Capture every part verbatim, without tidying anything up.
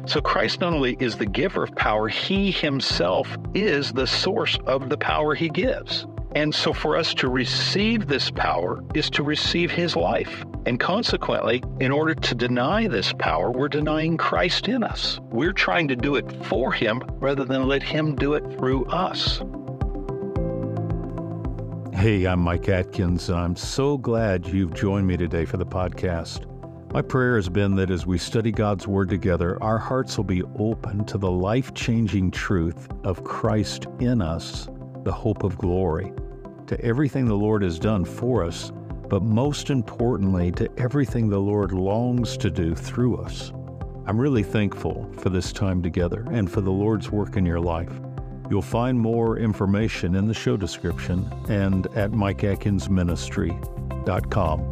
So Christ not only is the giver of power, he himself is the source of the power he gives. And so for us to receive this power is to receive his life. And consequently, in order to deny this power, we're denying Christ in us. We're trying to do it for him rather than let him do it through us. Hey, I'm Mike Atkins, and I'm so glad you've joined me today for the podcast. My prayer has been that as we study God's Word together, our hearts will be open to the life-changing truth of Christ in us, the hope of glory, to everything the Lord has done for us, but most importantly, to everything the Lord longs to do through us. I'm really thankful for this time together and for the Lord's work in your life. You'll find more information in the show description and at mike atkins ministry dot com.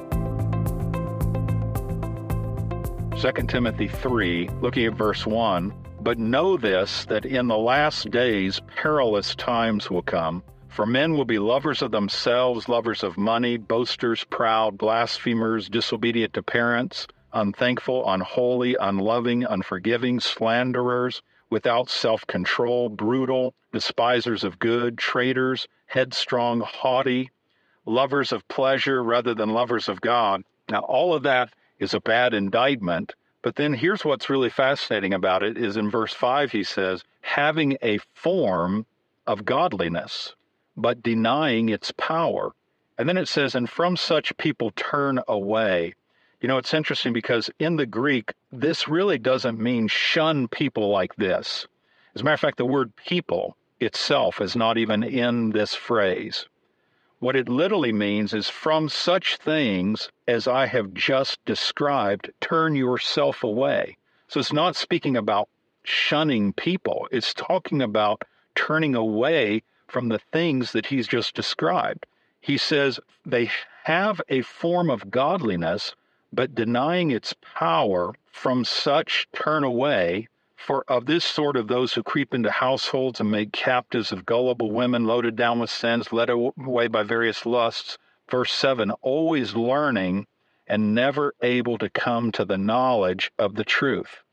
Second Timothy three, looking at verse one, "But know this, that in the last days perilous times will come. For men will be lovers of themselves, lovers of money, boasters, proud, blasphemers, disobedient to parents, unthankful, unholy, unloving, unforgiving, slanderers, without self-control, brutal, despisers of good, traitors, headstrong, haughty, lovers of pleasure rather than lovers of God." Now, all of that is a bad indictment, but then here's what's really fascinating about it is in verse five, he says, having a form of godliness, but denying its power. And then it says, and from such people turn away. You know, it's interesting because in the Greek, this really doesn't mean shun people like this. As a matter of fact, the word people itself is not even in this phrase. What it literally means is from such things as I have just described, turn yourself away. So it's not speaking about shunning people. It's talking about turning away from the things that he's just described. He says they have a form of godliness, but denying its power, from such turn away. For of this sort of those who creep into households and make captives of gullible women, loaded down with sins, led away by various lusts. Verse seven, always learning and never able to come to the knowledge of the truth.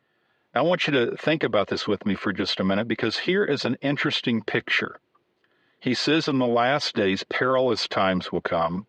I want you to think about this with me for just a minute, because here is an interesting picture. He says in the last days, perilous times will come.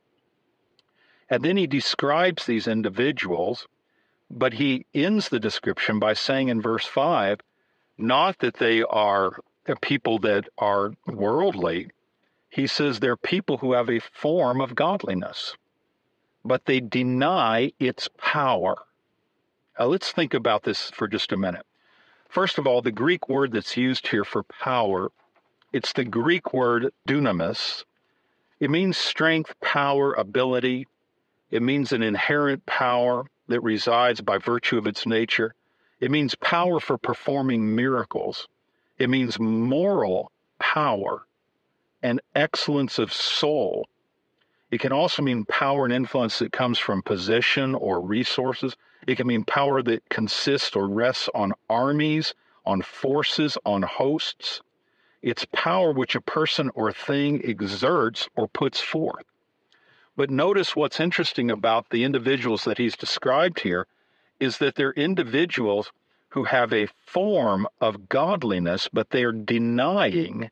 And then he describes these individuals, but he ends the description by saying in verse five, not that they are people that are worldly. He says they're people who have a form of godliness, but they deny its power. Now, let's think about this for just a minute. First of all, the Greek word that's used here for power, it's the Greek word dunamis. It means strength, power, ability. It means an inherent power that resides by virtue of its nature. It means power for performing miracles. It means moral power and excellence of soul. It can also mean power and influence that comes from position or resources. It can mean power that consists or rests on armies, on forces, on hosts. It's power which a person or thing exerts or puts forth. But notice what's interesting about the individuals that he's described here is that they're individuals who have a form of godliness, but they're denying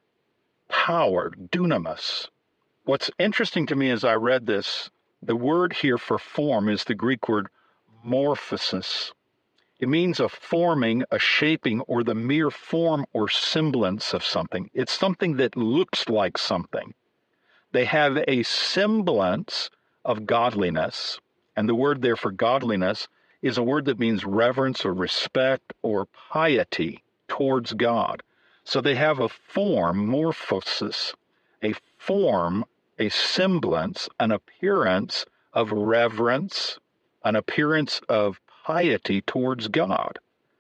power, dunamis. What's interesting to me as I read this, the word here for form is the Greek word morphosis. It means a forming, a shaping, or the mere form or semblance of something. It's something that looks like something. They have a semblance of godliness, and the word there for godliness is a word that means reverence or respect or piety towards God. So they have a form, morphosis, a form, a semblance, an appearance of reverence, an appearance of piety towards God.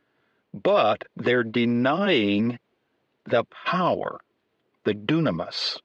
But they're denying the power, the dunamis.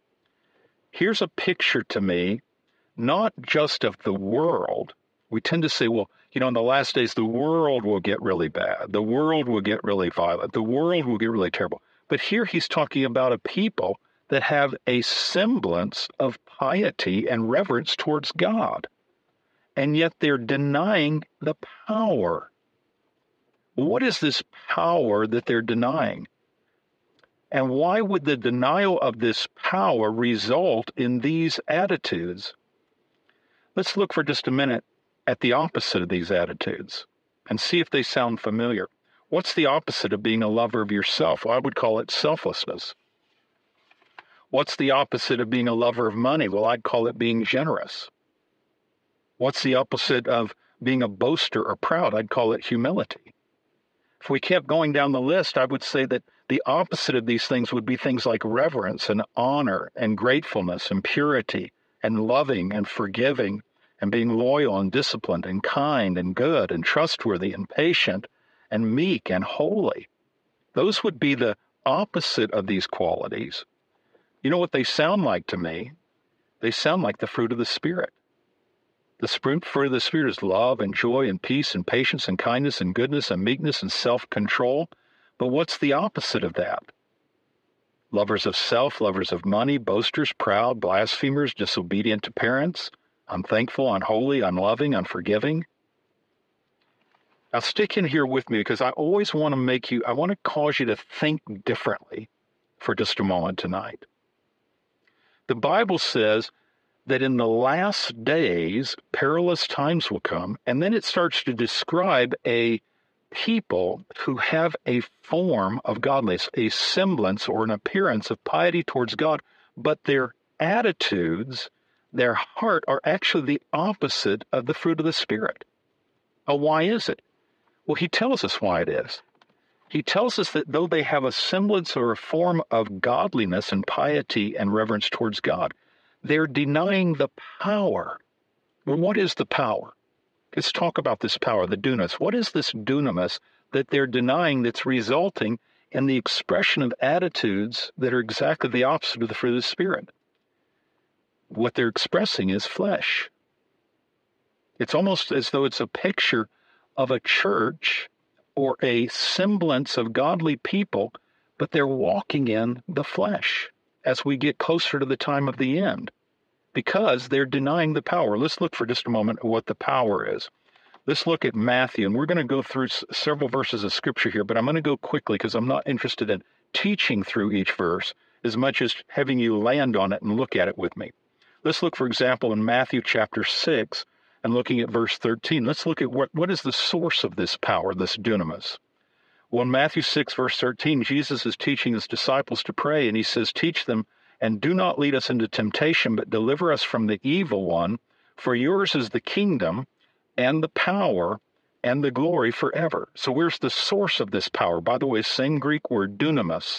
Here's a picture to me, not just of the world. We tend to say, well, you know, in the last days, the world will get really bad. The world will get really violent. The world will get really terrible. But here he's talking about a people that have a semblance of piety and reverence towards God. And yet they're denying the power. What is this power that they're denying? And why would the denial of this power result in these attitudes? Let's look for just a minute at the opposite of these attitudes and see if they sound familiar. What's the opposite of being a lover of yourself? Well, I would call it selflessness. What's the opposite of being a lover of money? Well, I'd call it being generous. What's the opposite of being a boaster or proud? I'd call it humility. If we kept going down the list, I would say that the opposite of these things would be things like reverence and honor and gratefulness and purity and loving and forgiving and being loyal and disciplined and kind and good and trustworthy and patient and meek and holy. Those would be the opposite of these qualities. You know what they sound like to me? They sound like the fruit of the Spirit. The fruit of the Spirit is love and joy and peace and patience and kindness and goodness and meekness and self-control. But what's the opposite of that? Lovers of self, lovers of money, boasters, proud, blasphemers, disobedient to parents, unthankful, unholy, unloving, unforgiving. Now stick in here with me because I always want to make you, I want to cause you to think differently for just a moment tonight. The Bible says that in the last days, perilous times will come, and then it starts to describe a people who have a form of godliness, a semblance or an appearance of piety towards God, but their attitudes, their heart are actually the opposite of the fruit of the Spirit. Oh, why is it? Well, he tells us why it is. He tells us that though they have a semblance or a form of godliness and piety and reverence towards God, they're denying the power. Well, what is the power? Let's talk about this power, the dunamis. What is this dunamis that they're denying that's resulting in the expression of attitudes that are exactly the opposite of the fruit of the Spirit? What they're expressing is flesh. It's almost as though it's a picture of a church or a semblance of godly people, but they're walking in the flesh as we get closer to the time of the end, because they're denying the power. Let's look for just a moment at what the power is. Let's look at Matthew, and we're going to go through s- several verses of Scripture here, but I'm going to go quickly because I'm not interested in teaching through each verse as much as having you land on it and look at it with me. Let's look, for example, in Matthew chapter six, and looking at verse thirteen. Let's look at what, what is the source of this power, this dunamis. Well, in Matthew six, verse thirteen, Jesus is teaching his disciples to pray, and he says, teach them, and do not lead us into temptation, but deliver us from the evil one. For yours is the kingdom and the power and the glory forever. So where's the source of this power? By the way, same Greek word, dunamis.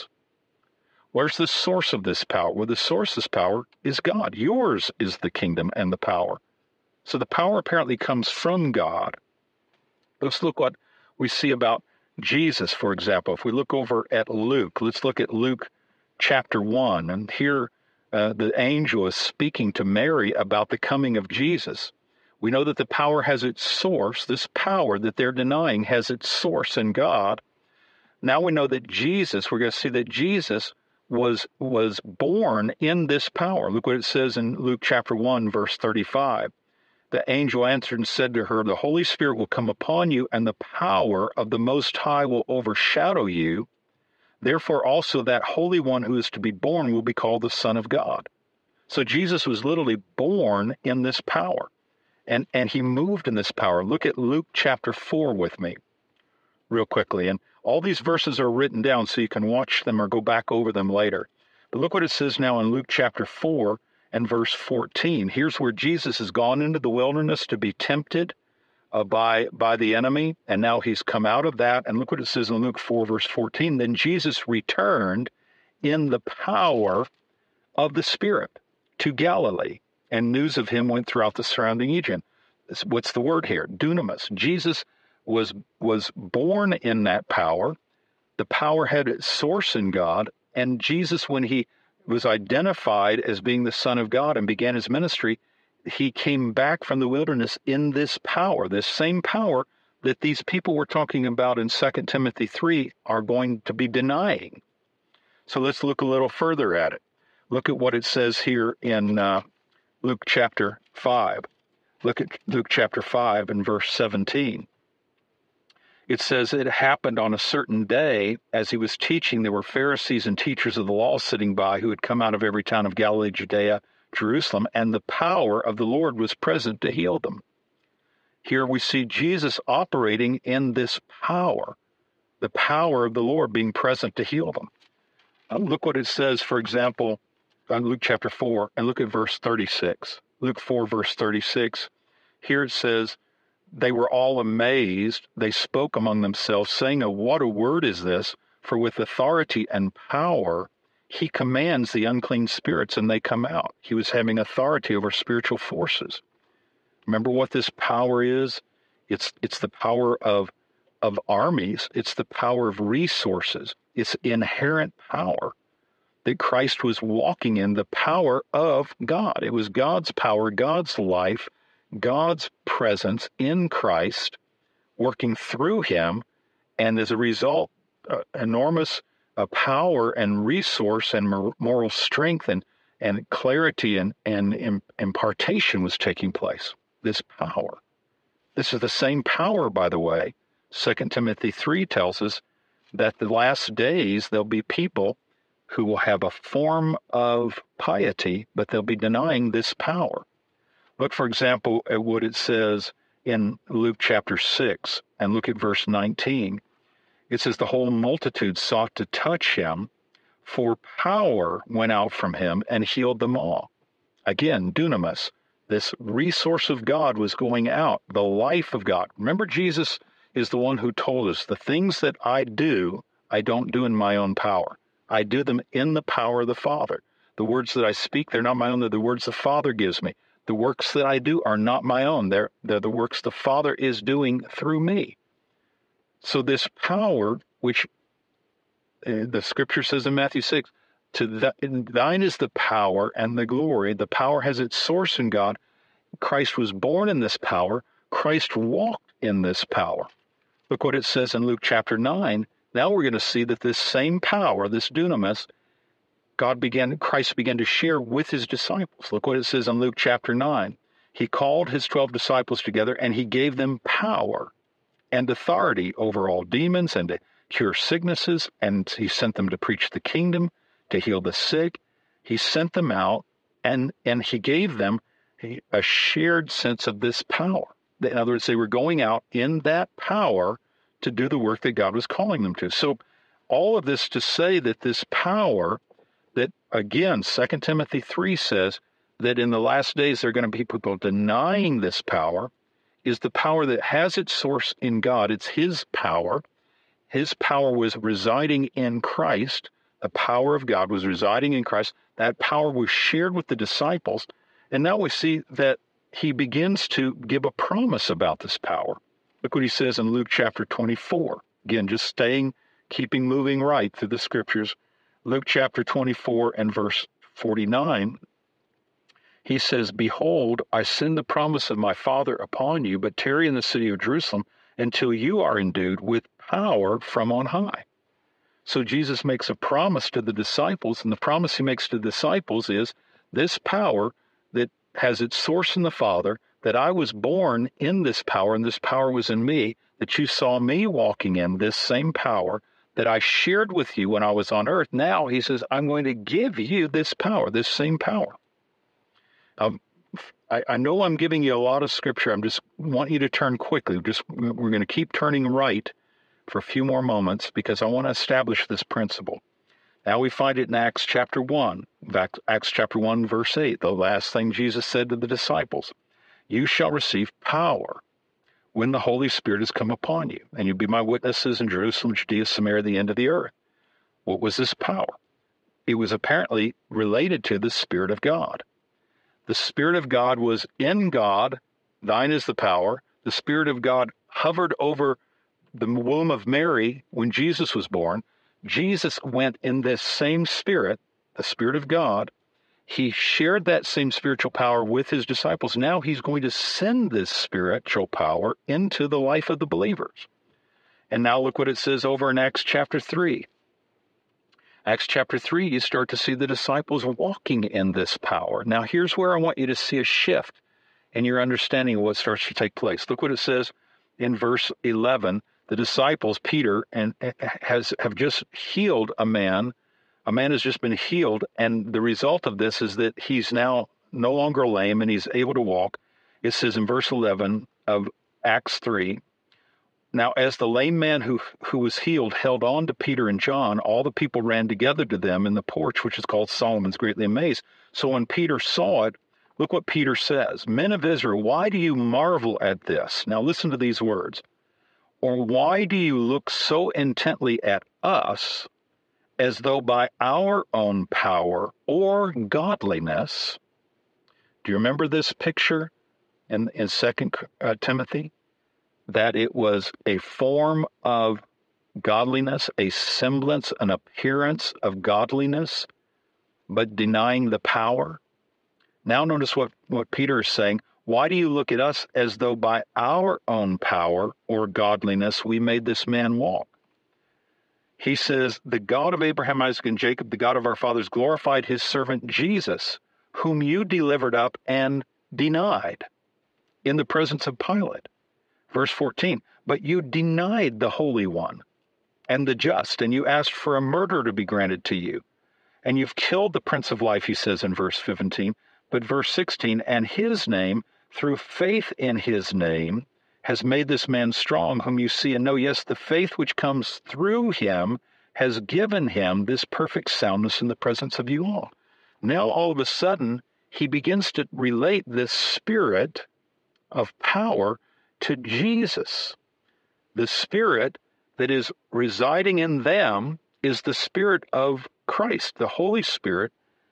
Where's the source of this power? Well, the source of this power is God. Yours is the kingdom and the power. So the power apparently comes from God. Let's look what we see about Jesus, for example. If we look over at Luke, let's look at Luke chapter one. And here uh, the angel is speaking to Mary about the coming of Jesus. We know that the power has its source. This power that they're denying has its source in God. Now we know that Jesus, we're going to see that Jesus was, was born in this power. Look what it says in Luke chapter one, verse thirty-five. The angel answered and said to her, the Holy Spirit will come upon you, and the power of the Most High will overshadow you. Therefore also that Holy One who is to be born will be called the Son of God. So Jesus was literally born in this power, and, and he moved in this power. Look at Luke chapter four with me real quickly. And all these verses are written down so you can watch them or go back over them later. But look what it says now in Luke chapter four and verse fourteen. Here's where Jesus has gone into the wilderness to be tempted uh, by, by the enemy, and now he's come out of that. And look what it says in Luke four, verse fourteen. Then Jesus returned in the power of the Spirit to Galilee, and news of him went throughout the surrounding region. What's the word here? Dunamis. Jesus was, was born in that power. The power had its source in God, and Jesus, when he was identified as being the Son of God and began his ministry, he came back from the wilderness in this power, this same power that these people were talking about in Second Timothy three are going to be denying. So let's look a little further at it. Look at what it says here in uh, Luke chapter five. Look at Luke chapter five and verse seventeen. It says it happened on a certain day as he was teaching. There were Pharisees and teachers of the law sitting by who had come out of every town of Galilee, Judea, Jerusalem, and the power of the Lord was present to heal them. Here we see Jesus operating in this power, the power of the Lord being present to heal them. Now look what it says, for example, on Luke chapter four, and look at verse thirty-six. Luke four, verse thirty-six. Here it says, they were all amazed. They spoke among themselves, saying, oh, what a word is this? For with authority and power, he commands the unclean spirits, and they come out. He was having authority over spiritual forces. Remember what this power is? It's it's the power of, of armies. It's the power of resources. It's inherent power that Christ was walking in, the power of God. It was God's power, God's life, God's presence in Christ, working through him, and as a result, uh, enormous uh, power and resource and moral strength and, and clarity and, and impartation was taking place. This power. This is the same power, by the way. Second Timothy three tells us that the last days there'll be people who will have a form of piety, but they'll be denying this power. Look, for example, at what it says in Luke chapter six, and look at verse nineteen. It says, the whole multitude sought to touch him, for power went out from him and healed them all. Again, dunamis, this resource of God was going out, the life of God. Remember, Jesus is the one who told us, the things that I do, I don't do in my own power. I do them in the power of the Father. The words that I speak, they're not my own, they're the words the Father gives me. The works that I do are not my own. They're, they're the works the Father is doing through me. So this power, which uh, the scripture says in Matthew six, to the, thine is the power and the glory. The power has its source in God. Christ was born in this power. Christ walked in this power. Look what it says in Luke chapter nine. Now we're going to see that this same power, this dunamis, God began, Christ began to share with his disciples. Look what it says in Luke chapter nine. He called his twelve disciples together, and he gave them power and authority over all demons and to cure sicknesses, and he sent them to preach the kingdom, to heal the sick. He sent them out, and, and he gave them a shared sense of this power. In other words, they were going out in that power to do the work that God was calling them to. So all of this to say that this power, that again, Second Timothy three says that in the last days there are going to be people denying this power, is the power that has its source in God. It's his power. His power was residing in Christ. The power of God was residing in Christ. That power was shared with the disciples. And now we see that he begins to give a promise about this power. Look what he says in Luke chapter twenty-four. Again, just staying, keeping moving right through the scriptures. Luke chapter twenty-four and verse forty-nine. He says, behold, I send the promise of my Father upon you, but tarry in the city of Jerusalem until you are endued with power from on high. So Jesus makes a promise to the disciples, and the promise he makes to the disciples is this power that has its source in the Father, that I was born in this power, and this power was in me, that you saw me walking in this same power that I shared with you when I was on earth. Now, he says, I'm going to give you this power, this same power. Um, I, I know I'm giving you a lot of scripture. I'm just want you to turn quickly. Just we're going to keep turning right for a few more moments because I want to establish this principle. Now we find it in Acts chapter one, Acts chapter one, verse eight, the last thing Jesus said to the disciples, you shall receive power when the Holy Spirit has come upon you, and you'll be my witnesses in Jerusalem, Judea, Samaria, the end of the earth. What was this power? It was apparently related to the Spirit of God. The Spirit of God was in God. Thine is the power. The Spirit of God hovered over the womb of Mary when Jesus was born. Jesus went in this same Spirit, the Spirit of God. He shared that same spiritual power with his disciples. Now he's going to send this spiritual power into the life of the believers. And now look what it says over in Acts chapter three. Acts chapter three, you start to see the disciples walking in this power. Now here's where I want you to see a shift in your understanding of what starts to take place. Look what it says in verse eleven. the disciples, Peter, and has have just healed a man. A man has just been healed, and the result of this is that he's now no longer lame and he's able to walk. It says in verse eleven of Acts three, now as the lame man who, who was healed held on to Peter and John, all the people ran together to them in the porch, which is called Solomon's, greatly amazed. So when Peter saw it, look what Peter says. Men of Israel, why do you marvel at this? Now listen to these words. Or why do you look so intently at us as though by our own power or godliness? Do you remember this picture in, in Second uh, Timothy? That it was a form of godliness, a semblance, an appearance of godliness, but denying the power. Now notice what, what Peter is saying. Why do you look at us as though by our own power or godliness we made this man walk? He says, the God of Abraham, Isaac, and Jacob, the God of our fathers, glorified his servant Jesus, whom you delivered up and denied in the presence of Pilate. Verse fourteen, but you denied the Holy One and the just, and you asked for a murder to be granted to you. And you've killed the Prince of Life, he says in verse fifteen. But verse sixteen, and his name, through faith in his name, has made this man strong, whom you see and know. Yes, the faith which comes through him has given him this perfect soundness in the presence of you all. Now, all of a sudden, he begins to relate this spirit of power to Jesus. The spirit that is residing in them is the Spirit of Christ. The Holy Spirit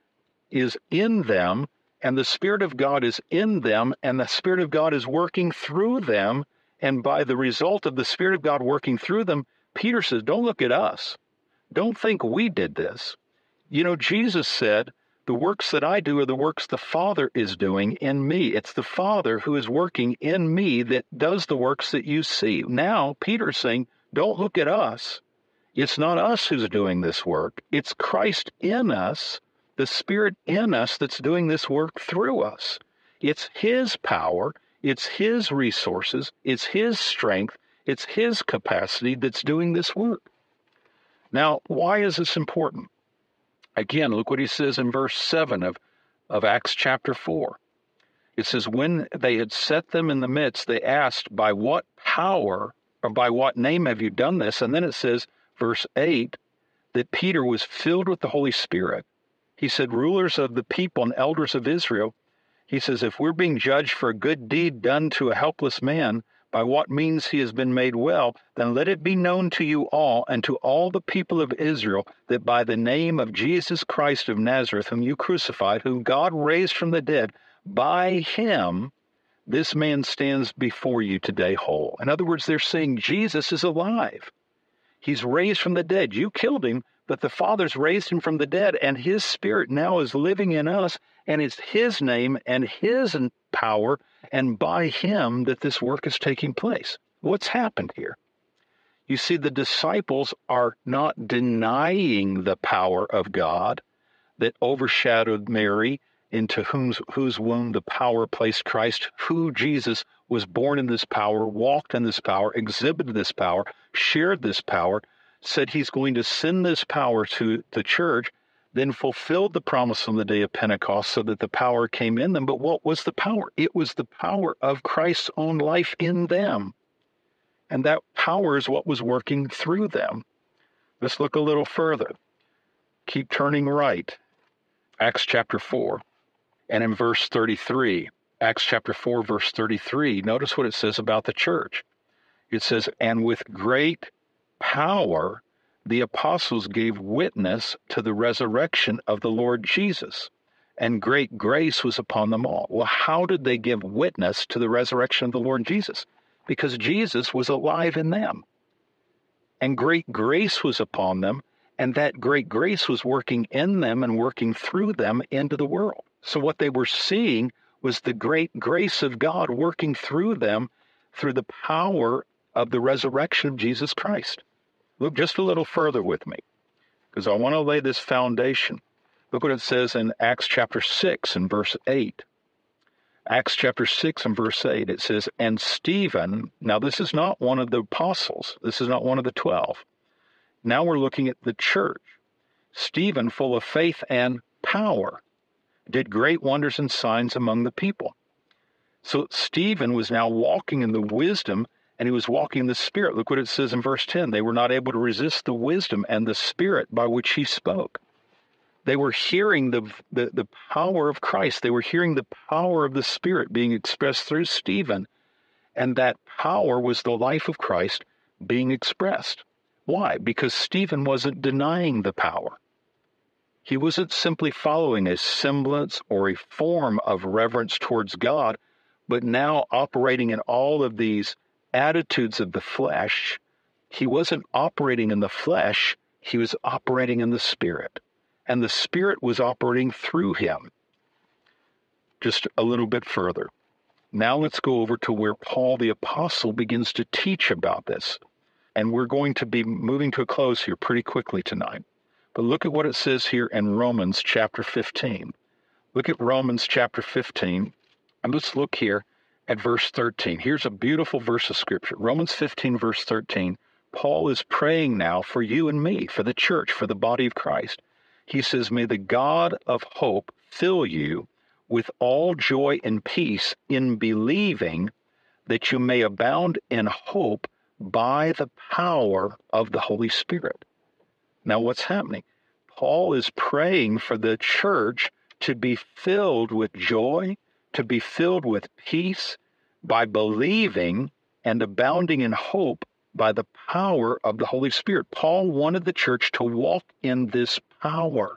is in them, and the Spirit of God is in them, and the Spirit of God is working through them. And by the result of the Spirit of God working through them, Peter says, don't look at us. Don't think we did this. You know, Jesus said, the works that I do are the works the Father is doing in me. It's the Father who is working in me that does the works that you see. Now, Peter's saying, don't look at us. It's not us who's doing this work. It's Christ in us, the Spirit in us that's doing this work through us. It's his power, it's his resources, it's his strength, it's his capacity that's doing this work. Now, why is this important? Again, look what he says in verse seven of, of Acts chapter four. It says, when they had set them in the midst, they asked, by what power or by what name have you done this? And then it says, verse eight, that Peter was filled with the Holy Spirit. He said, rulers of the people and elders of Israel, he says, if we're being judged for a good deed done to a helpless man, by what means he has been made well, then let it be known to you all and to all the people of Israel that by the name of Jesus Christ of Nazareth, whom you crucified, whom God raised from the dead, by him this man stands before you today whole. In other words, they're saying Jesus is alive. He's raised from the dead. You killed him, but the Father's raised him from the dead, and his Spirit now is living in us, and it's his name and his power, and by him that this work is taking place. What's happened here? You see, the disciples are not denying the power of God that overshadowed Mary, into whose, whose womb the power placed Christ, who Jesus was born in this power, walked in this power, exhibited this power, shared this power, said he's going to send this power to the church, then fulfilled the promise on the day of Pentecost so that the power came in them. But what was the power? It was the power of Christ's own life in them. And that power is what was working through them. Let's look a little further. Keep turning right. Acts chapter four. And in verse thirty-three, Acts chapter four, verse thirty-three, notice what it says about the church. It says, and with great power the apostles gave witness to the resurrection of the Lord Jesus, and great grace was upon them all. Well, how did they give witness to the resurrection of the Lord Jesus? Because Jesus was alive in them, and great grace was upon them, and that great grace was working in them and working through them into the world. So what they were seeing was the great grace of God working through them through the power of the resurrection of Jesus Christ. Look just a little further with me, because I want to lay this foundation. Look what it says in Acts chapter six and verse eight. Acts chapter six and verse eight, it says, and Stephen, now this is not one of the apostles, this is not one of the twelve. Now we're looking at the church. Stephen, full of faith and power, did great wonders and signs among the people. So Stephen was now walking in the wisdom, and he was walking in the Spirit. Look what it says in verse ten. They were not able to resist the wisdom and the Spirit by which he spoke. They were hearing the, the, the power of Christ. They were hearing the power of the Spirit being expressed through Stephen, and that power was the life of Christ being expressed. Why? Because Stephen wasn't denying the power. He wasn't simply following a semblance or a form of reverence towards God, but now operating in all of these attitudes of the flesh. He wasn't operating in the flesh, he was operating in the Spirit. And the Spirit was operating through him. Just a little bit further. Now let's go over to where Paul the Apostle begins to teach about this. And we're going to be moving to a close here pretty quickly tonight. But look at what it says here in Romans chapter fifteen. Look at Romans chapter fifteen, and let's look here at verse thirteen. Here's a beautiful verse of Scripture. Romans fifteen, verse thirteen. Paul is praying now for you and me, for the church, for the body of Christ. He says, may the God of hope fill you with all joy and peace in believing, that you may abound in hope by the power of the Holy Spirit. Now what's happening? Paul is praying for the church to be filled with joy, to be filled with peace by believing and abounding in hope by the power of the Holy Spirit. Paul wanted the church to walk in this power,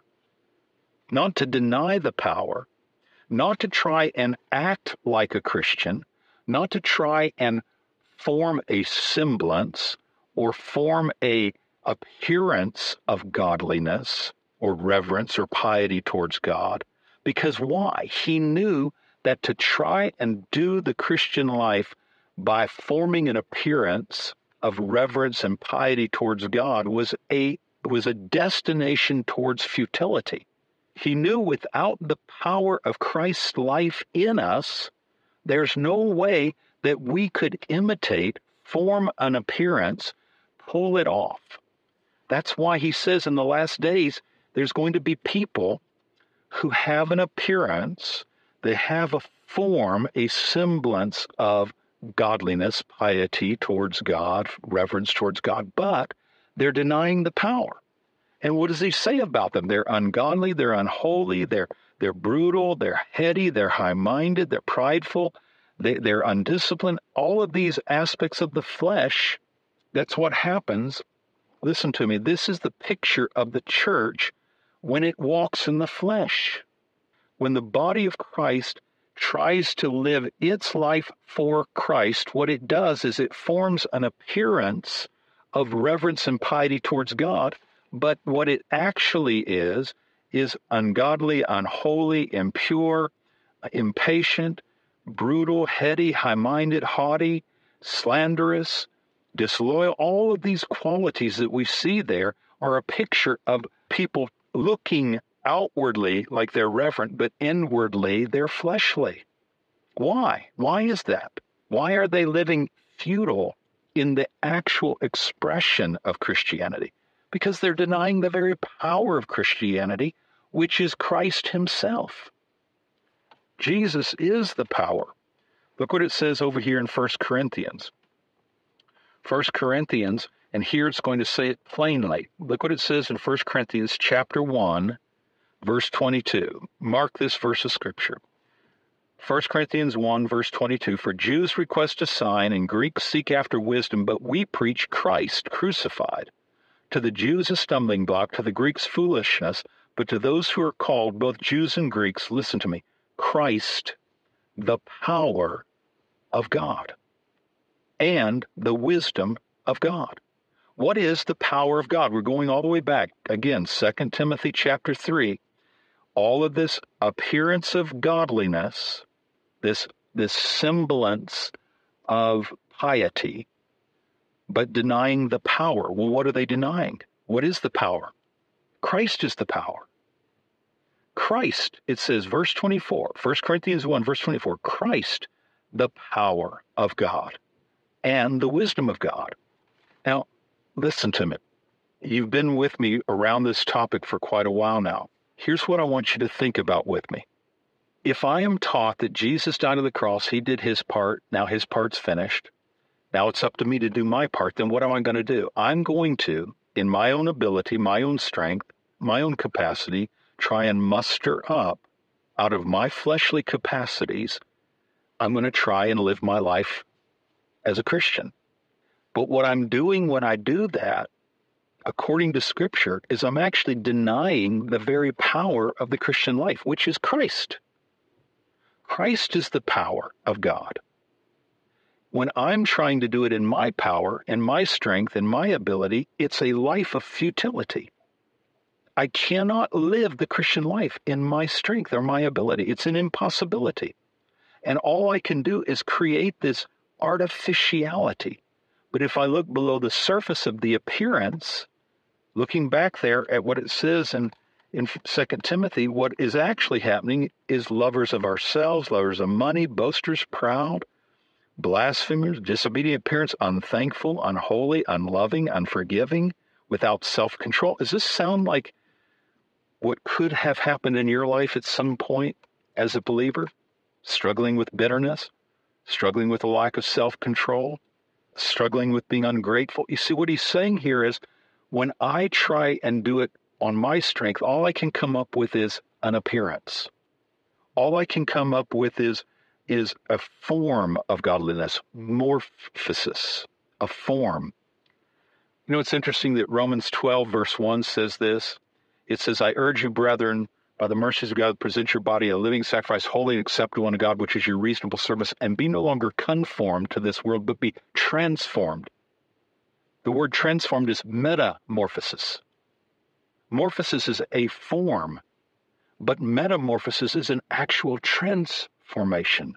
not to deny the power, not to try and act like a Christian, not to try and form a semblance or form a appearance of godliness or reverence or piety towards God. Because why? He knew that to try and do the Christian life by forming an appearance of reverence and piety towards God was a was a destination towards futility. He knew without the power of Christ's life in us, there's no way that we could imitate, form an appearance, pull it off. That's why he says in the last days, there's going to be people who have an appearance, they have a form, a semblance of godliness, piety towards God, reverence towards God, but they're denying the power. And what does he say about them? They're ungodly, they're unholy, they're they're brutal, they're heady, they're high-minded, they're prideful, they, they're undisciplined. All of these aspects of the flesh, that's what happens. Listen to me, this is the picture of the church when it walks in the flesh. When the body of Christ tries to live its life for Christ, what it does is it forms an appearance of reverence and piety towards God, but what it actually is, is ungodly, unholy, impure, impatient, brutal, heady, high-minded, haughty, slanderous, disloyal. All of these qualities that we see there are a picture of people looking outwardly like they're reverent, but inwardly they're fleshly. Why? Why is that? Why are they living futile in the actual expression of Christianity? Because they're denying the very power of Christianity, which is Christ himself. Jesus is the power. Look what it says over here in First Corinthians. First Corinthians, and here it's going to say it plainly. Look what it says in First Corinthians chapter one, verse twenty-two. Mark this verse of Scripture. First Corinthians one, verse twenty-two, for Jews request a sign and Greeks seek after wisdom, but we preach Christ crucified. To the Jews a stumbling block, to the Greeks foolishness, but to those who are called, both Jews and Greeks, listen to me, Christ, the power of God and the wisdom of God. What is the power of God? We're going all the way back. Again, Second Timothy chapter three. All of this appearance of godliness, this, this semblance of piety, but denying the power. Well, what are they denying? What is the power? Christ is the power. Christ, it says, verse twenty-four, First Corinthians one, verse twenty-four, Christ, the power of God and the wisdom of God. Now, listen to me. You've been with me around this topic for quite a while now. Here's what I want you to think about with me. If I am taught that Jesus died on the cross, he did his part, now his part's finished, now it's up to me to do my part, then what am I going to do? I'm going to, in my own ability, my own strength, my own capacity, try and muster up out of my fleshly capacities, I'm going to try and live my life as a Christian. But what I'm doing when I do that, according to Scripture, is I'm actually denying the very power of the Christian life, which is Christ. Christ is the power of God. When I'm trying to do it in my power and my strength and my ability, it's a life of futility. I cannot live the Christian life in my strength or my ability. It's an impossibility. And all I can do is create this artificiality. But if I look below the surface of the appearance, looking back there at what it says in, in Second Timothy, what is actually happening is lovers of ourselves, lovers of money, boasters, proud, blasphemers, disobedient parents, unthankful, unholy, unloving, unforgiving, without self-control. Does this sound like what could have happened in your life at some point as a believer? Struggling with bitterness, struggling with a lack of self-control, struggling with being ungrateful. You see, what he's saying here is, when I try and do it on my strength, all I can come up with is an appearance. All I can come up with is is a form of godliness, morphosis, a form. You know, it's interesting that Romans twelve, verse one says this. It says, I urge you, brethren, by the mercies of God, present your body a living sacrifice, holy and acceptable unto God, which is your reasonable service, and be no longer conformed to this world, but be transformed. The word transformed is metamorphosis. Morphosis is a form, but metamorphosis is an actual transformation.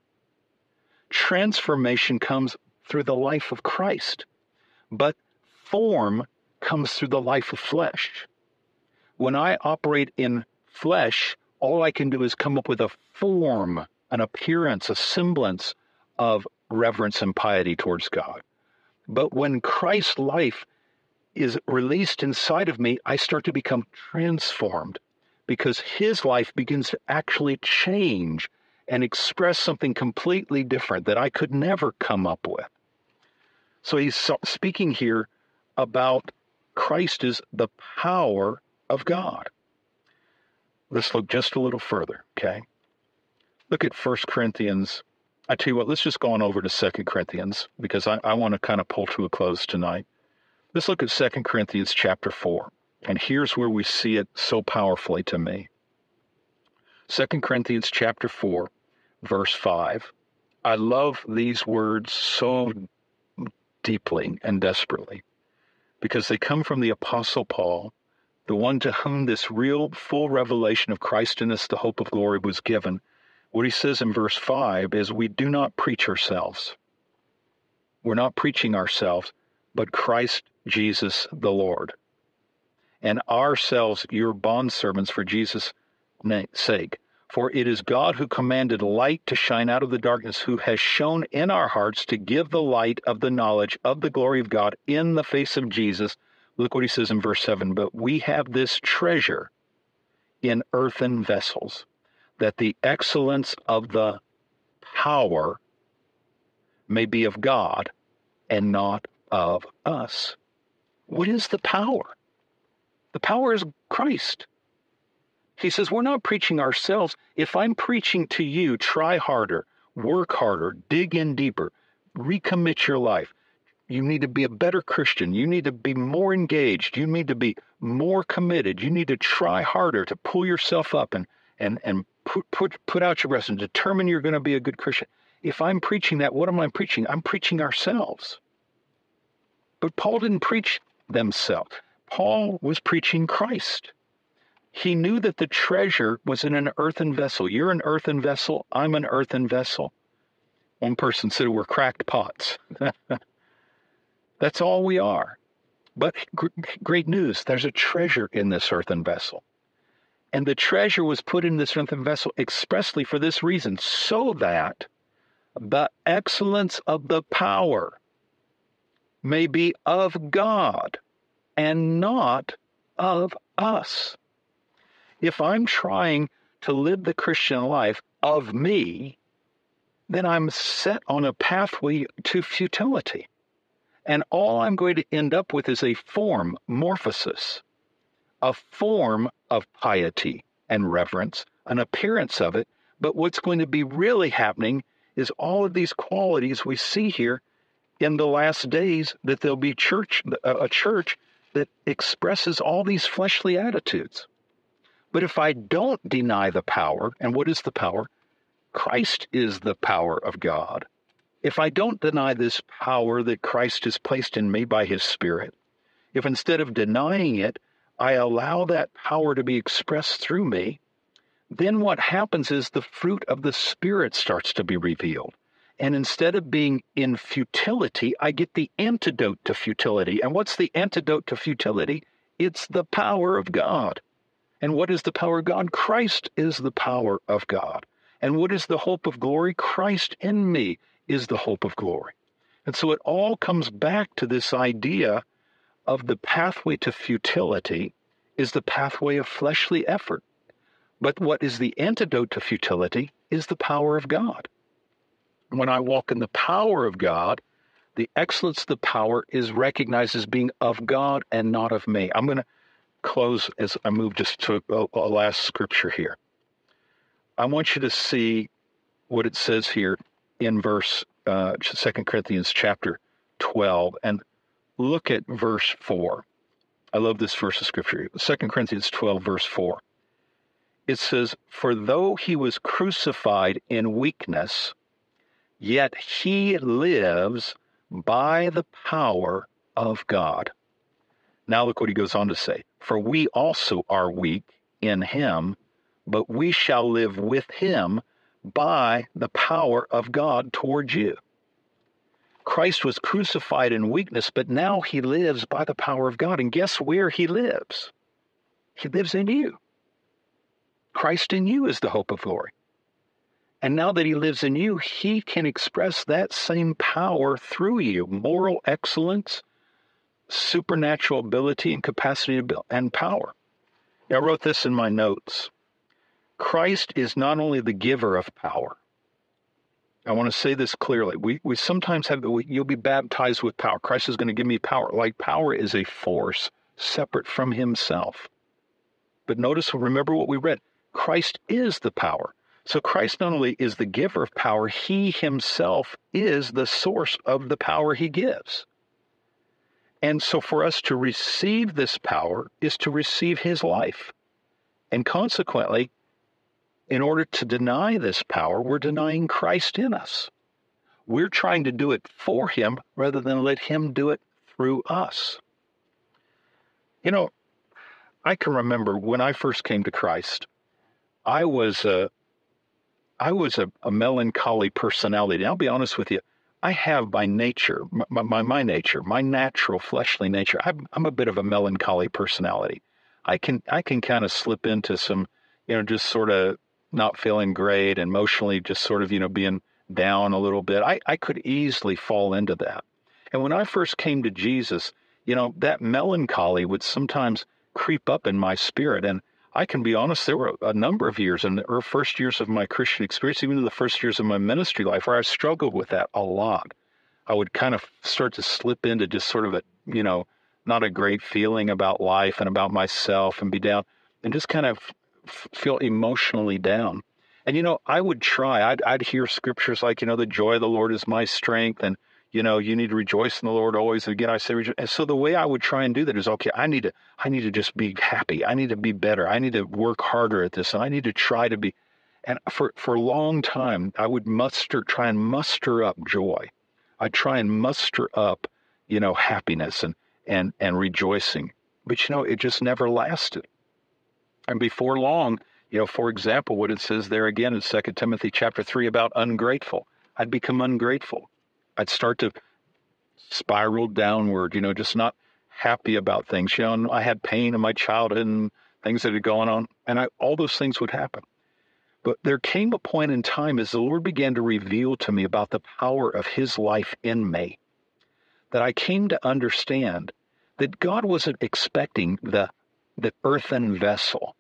Transformation comes through the life of Christ, but form comes through the life of flesh. When I operate in flesh, all I can do is come up with a form, an appearance, a semblance of reverence and piety towards God. But when Christ's life is released inside of me, I start to become transformed, because his life begins to actually change and express something completely different that I could never come up with. So he's speaking here about Christ is the power of God. Let's look just a little further, okay? Look at First Corinthians. I tell you what, let's just go on over to Second Corinthians, because I, I want to kind of pull to a close tonight. Let's look at Second Corinthians chapter four, and here's where we see it so powerfully to me. Second Corinthians chapter four, verse five. I love these words so deeply and desperately, because they come from the Apostle Paul, the one to whom this real full revelation of Christ in us, the hope of glory, was given. What he says in verse five is, we do not preach ourselves. We're not preaching ourselves, but Christ Jesus the Lord. And ourselves your bondservants for Jesus' sake. For it is God who commanded light to shine out of the darkness, who has shone in our hearts to give the light of the knowledge of the glory of God in the face of Jesus. Look what he says in verse seven. But we have this treasure in earthen vessels, that the excellence of the power may be of God and not of us. What is the power? The power is Christ. He says, we're not preaching ourselves. If I'm preaching to you, try harder, work harder, dig in deeper, recommit your life. You need to be a better Christian. You need to be more engaged. You need to be more committed. You need to try harder to pull yourself up and and and put put, put out your best and determine you're going to be a good Christian. If I'm preaching that, what am I preaching? I'm preaching ourselves. But Paul didn't preach themselves. Paul was preaching Christ. He knew that the treasure was in an earthen vessel. You're an earthen vessel. I'm an earthen vessel. One person said we're cracked pots. That's all we are. But great news, there's a treasure in this earthen vessel. And the treasure was put in this earthen vessel expressly for this reason, so that the excellence of the power may be of God and not of us. If I'm trying to live the Christian life of me, then I'm set on a pathway to futility. And all I'm going to end up with is a form, morphosis, a form of piety and reverence, an appearance of it. But what's going to be really happening is all of these qualities we see here in the last days, that there'll be church, a church that expresses all these fleshly attitudes. But if I don't deny the power, and what is the power? Christ is the power of God. If I don't deny this power that Christ has placed in me by his Spirit, if instead of denying it, I allow that power to be expressed through me, then what happens is the fruit of the Spirit starts to be revealed. And instead of being in futility, I get the antidote to futility. And what's the antidote to futility? It's the power of God. And what is the power of God? Christ is the power of God. And what is the hope of glory? Christ in me is the hope of glory. And so it all comes back to this idea of the pathway to futility is the pathway of fleshly effort. But what is the antidote to futility is the power of God. When I walk in the power of God, the excellence of the power is recognized as being of God and not of me. I'm going to close as I move just to a, a last scripture here. I want you to see what it says here in verse uh, Second Corinthians chapter twelve, and look at verse four. I love this verse of scripture. Second Corinthians twelve, verse four. It says, "For though he was crucified in weakness, yet he lives by the power of God." Now look what he goes on to say. "For we also are weak in him, but we shall live with him by the power of God toward you." Christ was crucified in weakness, but now he lives by the power of God. And guess where he lives? He lives in you. Christ in you is the hope of glory. And now that he lives in you, he can express that same power through you, moral excellence, supernatural ability and capacity and power. I wrote this in my notes. Christ is not only the giver of power. I want to say this clearly. We we sometimes have, we, you'll be baptized with power. Christ is going to give me power. Like power is a force separate from himself. But notice, remember what we read. Christ is the power. So Christ not only is the giver of power, he himself is the source of the power he gives. And so for us to receive this power is to receive his life. And consequently, in order to deny this power, we're denying Christ in us. We're trying to do it for him rather than let him do it through us. You know, I can remember when I first came to Christ, I was a, I was a, a melancholy personality. And I'll be honest with you, I have by nature, my, my, my nature, my natural fleshly nature, I'm, I'm a bit of a melancholy personality. I can I can kind of slip into some, you know, just sort of not feeling great, emotionally just sort of, you know, being down a little bit. I, I could easily fall into that. And when I first came to Jesus, you know, that melancholy would sometimes creep up in my spirit. And I can be honest, there were a number of years in the first years of my Christian experience, even in the first years of my ministry life, where I struggled with that a lot. I would kind of start to slip into just sort of a, you know, not a great feeling about life and about myself and be down and just kind of f- feel emotionally down. And, you know, I would try, I'd, I'd hear scriptures like, you know, the joy of the Lord is my strength. And, you know, you need to rejoice in the Lord always. And again, I say, rejoice. And so the way I would try and do that is, okay, I need to, I need to just be happy. I need to be better. I need to work harder at this. And I need to try to be, and for, for a long time, I would muster, try and muster up joy. I'd try and muster up, you know, happiness and, and, and rejoicing. But, you know, it just never lasted. And before long, you know, for example, what it says there again in Second Timothy chapter three about ungrateful, I'd become ungrateful. I'd start to spiral downward, you know, just not happy about things. You know, and I had pain in my childhood and things that had gone on, and I, all those things would happen. But there came a point in time as the Lord began to reveal to me about the power of his life in me, that I came to understand that God wasn't expecting the, the earthen vessel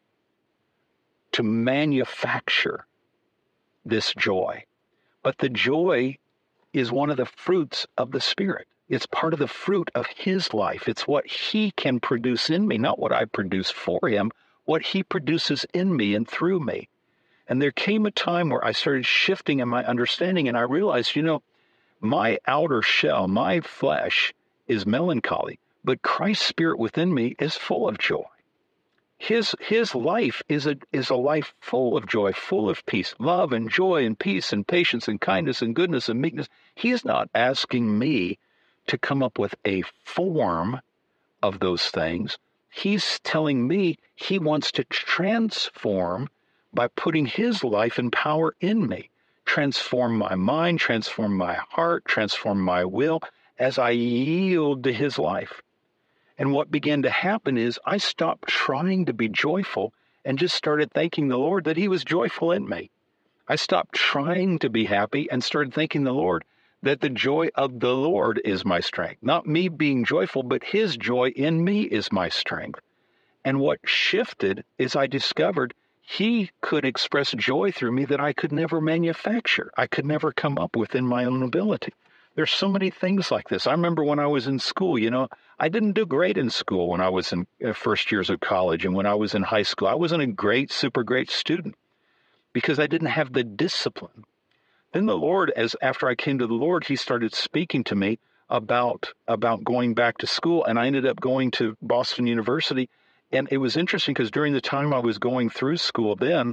to manufacture this joy, but the joy is one of the fruits of the Spirit. It's part of the fruit of his life. It's what he can produce in me, not what I produce for him, what he produces in me and through me. And there came a time where I started shifting in my understanding, and I realized, you know, my outer shell, my flesh is melancholy, but Christ's Spirit within me is full of joy. His his life is a is a life full of joy, full of peace, love and joy and peace and patience and kindness and goodness and meekness. He is not asking me to come up with a form of those things. He's telling me he wants to transform by putting his life and power in me. Transform my mind, transform my heart, transform my will as I yield to his life. And what began to happen is I stopped trying to be joyful and just started thanking the Lord that he was joyful in me. I stopped trying to be happy and started thanking the Lord that the joy of the Lord is my strength. Not me being joyful, but his joy in me is my strength. And what shifted is I discovered he could express joy through me that I could never manufacture. I could never come up with in my own ability. There's so many things like this. I remember when I was in school, you know, I didn't do great in school when I was in uh, first years of college and when I was in high school. I wasn't a great, super great student because I didn't have the discipline. Then the Lord, as after I came to the Lord, he started speaking to me about, about going back to school, and I ended up going to Boston University. And it was interesting because during the time I was going through school then,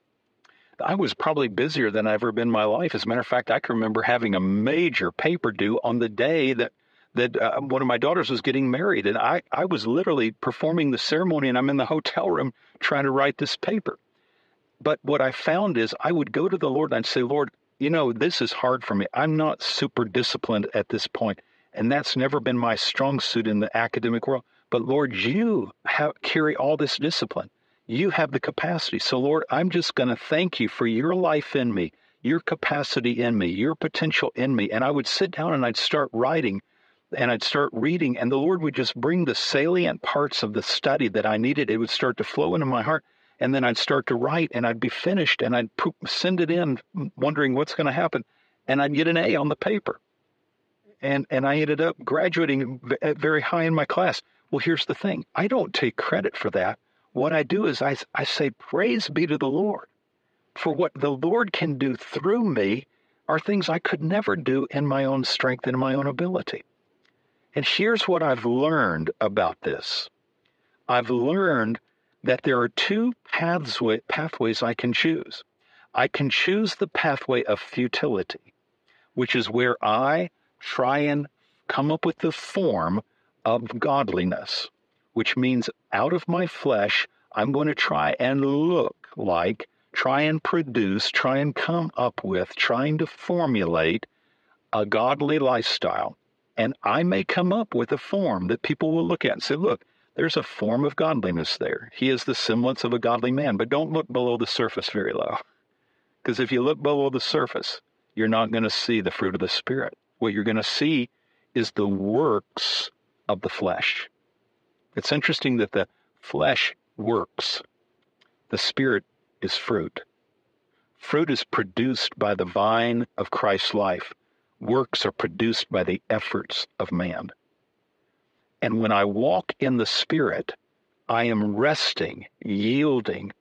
I was probably busier than I've ever been in my life. As a matter of fact, I can remember having a major paper due on the day that that uh, one of my daughters was getting married. And I, I was literally performing the ceremony, and I'm in the hotel room trying to write this paper. But what I found is I would go to the Lord and I'd say, Lord, you know, this is hard for me. I'm not super disciplined at this point, and that's never been my strong suit in the academic world. But Lord, you have, carry all this discipline. You have the capacity. So Lord, I'm just going to thank you for your life in me, your capacity in me, your potential in me. And I would sit down and I'd start writing and I'd start reading, and the Lord would just bring the salient parts of the study that I needed. It would start to flow into my heart. And then I'd start to write, and I'd be finished, and I'd send it in wondering what's going to happen. And I'd get an A on the paper. And, and I ended up graduating very high in my class. Well, here's the thing. I don't take credit for that. What I do is I, I say, praise be to the Lord. For what the Lord can do through me are things I could never do in my own strength and my own ability. And here's what I've learned about this. I've learned that there are two pathway, pathways I can choose. I can choose the pathway of futility, which is where I try and come up with the form of godliness, which means out of my flesh, I'm going to try and look like, try and produce, try and come up with, trying to formulate a godly lifestyle. And I may come up with a form that people will look at and say, look, there's a form of godliness there. He is the semblance of a godly man, but don't look below the surface very low. Because if you look below the surface, you're not going to see the fruit of the Spirit. What you're going to see is the works of the flesh. It's interesting that the flesh works. The Spirit is fruit. Fruit is produced by the vine of Christ's life. Works are produced by the efforts of man. And when I walk in the Spirit, I am resting, yielding,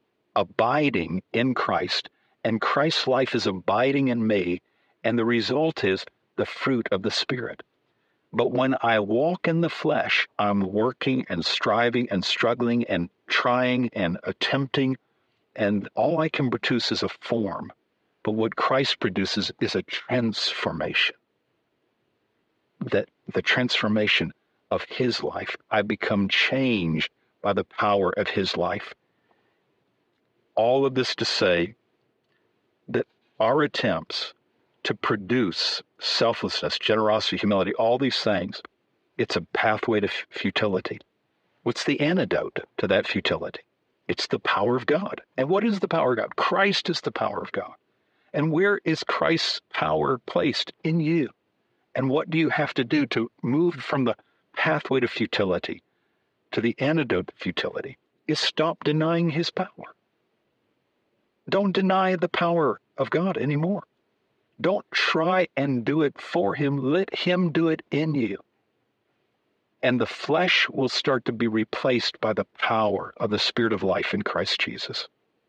abiding in Christ, and Christ's life is abiding in me, and the result is the fruit of the Spirit. But when I walk in the flesh, I'm working and striving and struggling and trying and attempting, and all I can produce is a form. But what Christ produces is a transformation. That the transformation of his life, I become changed by the power of his life. All of this to say that our attempts to produce selflessness, generosity, humility, all these things, it's a pathway to futility. What's the antidote to that futility? It's the power of God. And what is the power of God? Christ is the power of God. And where is Christ's power placed? In you. And what do you have to do to move from the pathway to futility to the antidote to futility? Is stop denying his power. Don't deny the power of God anymore. Don't try and do it for him. Let him do it in you. And the flesh will start to be replaced by the power of the Spirit of life in Christ Jesus.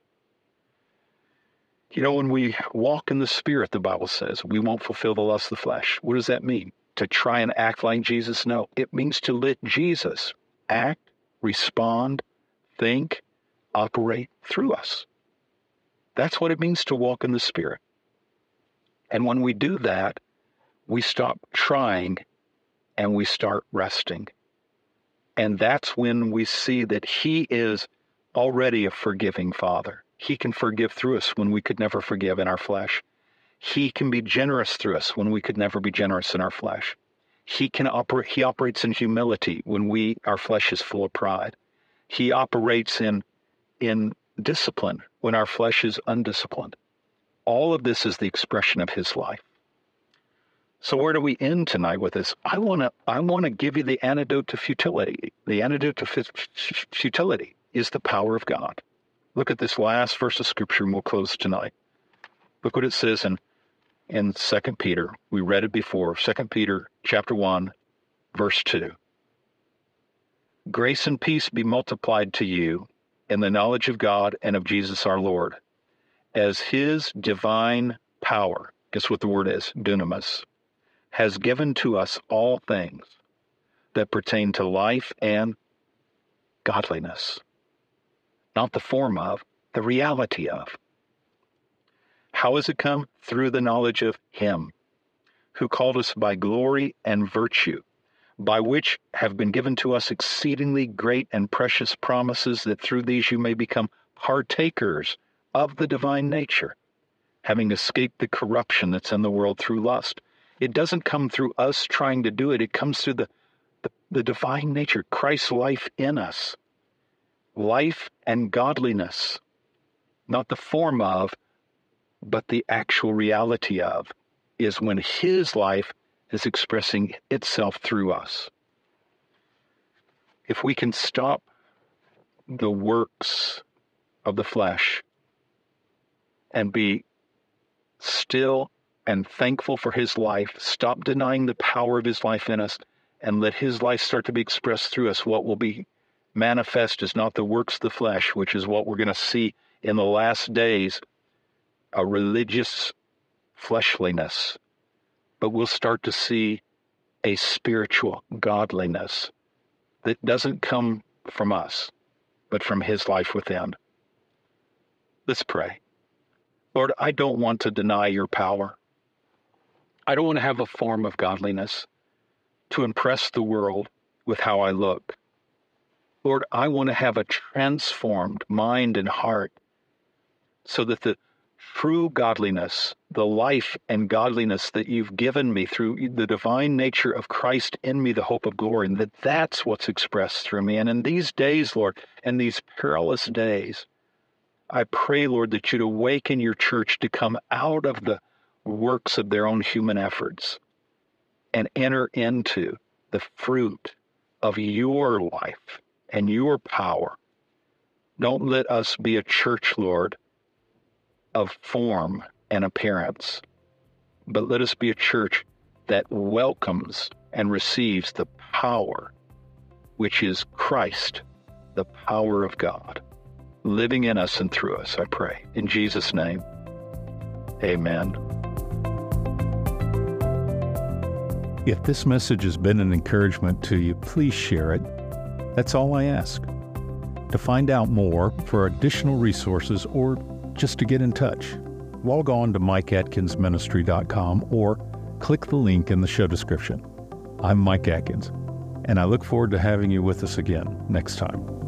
You know, when we walk in the Spirit, the Bible says, we won't fulfill the lust of the flesh. What does that mean? To try and act like Jesus? No. It means to let Jesus act, respond, think, operate through us. That's what it means to walk in the Spirit. And when we do that, we stop trying and we start resting. And that's when we see that he is already a forgiving Father. He can forgive through us when we could never forgive in our flesh. He can be generous through us when we could never be generous in our flesh. He can operate, he operates in humility when we, our flesh is full of pride. He operates in, in discipline when our flesh is undisciplined. All of this is the expression of his life. So where do we end tonight with this? I want to I want to give you the antidote to futility. The antidote to futility is the power of God. Look at this last verse of Scripture and we'll close tonight. Look what it says in, in Second Peter. We read it before. Second Peter chapter one, verse two. Grace and peace be multiplied to you in the knowledge of God and of Jesus our Lord, as his divine power, guess what the word is? Dunamis, has given to us all things that pertain to life and godliness. Not the form of, the reality of. How has it come? Through the knowledge of him who called us by glory and virtue, by which have been given to us exceedingly great and precious promises, that through these you may become partakers of the divine nature, having escaped the corruption that's in the world through lust. It doesn't come through us trying to do it. It comes through the, the, the divine nature, Christ's life in us. Life and godliness, not the form of, but the actual reality of, is when his life is expressing itself through us. If we can stop the works of the flesh and be still and thankful for his life, stop denying the power of his life in us, and let his life start to be expressed through us, what will be manifest is not the works of the flesh, which is what we're going to see in the last days, a religious fleshliness, but we'll start to see a spiritual godliness that doesn't come from us, but from his life within. Let's pray. Lord, I don't want to deny your power. I don't want to have a form of godliness to impress the world with how I look. Lord, I want to have a transformed mind and heart so that the true godliness, the life and godliness that you've given me through the divine nature of Christ in me, the hope of glory, and that that's what's expressed through me. And in these days, Lord, in these perilous days, I pray, Lord, that you'd awaken your church to come out of the works of their own human efforts and enter into the fruit of your life and your power. Don't let us be a church, Lord, of form and appearance, but let us be a church that welcomes and receives the power, which is Christ, the power of God, living in us and through us, I pray. In Jesus' name, amen. If this message has been an encouragement to you, please share it. That's all I ask. To find out more, for additional resources, or just to get in touch, log on to mike atkins ministry dot com or click the link in the show description. I'm Mike Atkins, and I look forward to having you with us again next time.